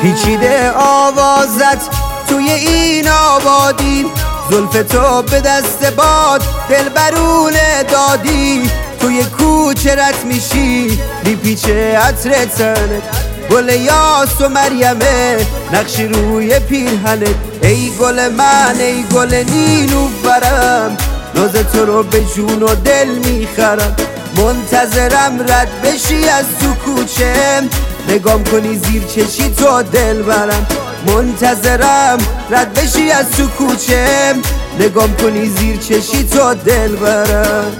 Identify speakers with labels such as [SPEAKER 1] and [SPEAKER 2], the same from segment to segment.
[SPEAKER 1] پیچیده آوازت توی این آبادی، زلف تو به دست باد دلبرونه دادی. توی کوچه رد میشی میپیچه عطر تنت، گل یاس و مریمه نقشی روی پیرهنت. ای گل من ای گل نیلوفرم، ناز تو رو به جون و دل میخرم. منتظرم رد بشی از تو کوچه، نگام کنی زیر چشی تو دل برم. منتظرم رد بشی از تو کوچه، نگام کنی زیر چشی تو دل برم.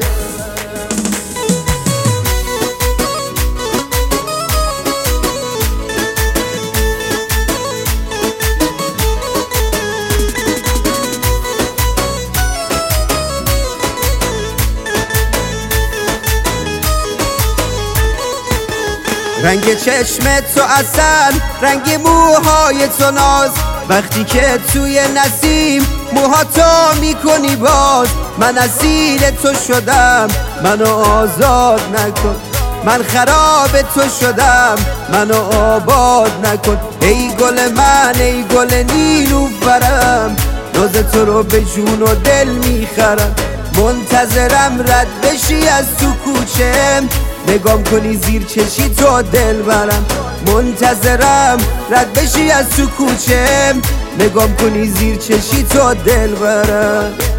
[SPEAKER 1] رنگ چشم تو عسل، رنگ موهای تو ناز، وقتی که توی نسیم موها تو میکنی باز. من اسیر تو شدم منو آزاد نکن، من خراب تو شدم منو آباد نکن. ای گل من ای گل نیلوفرم، ناز تو رو به جون و دل میخرم. منتظرم رد بشی از تو کوچه، نگام کنی زیر چشی تو دل برم. منتظرم رد بشی از تو کوچه، نگام کنی زیر چشی تو دل برم.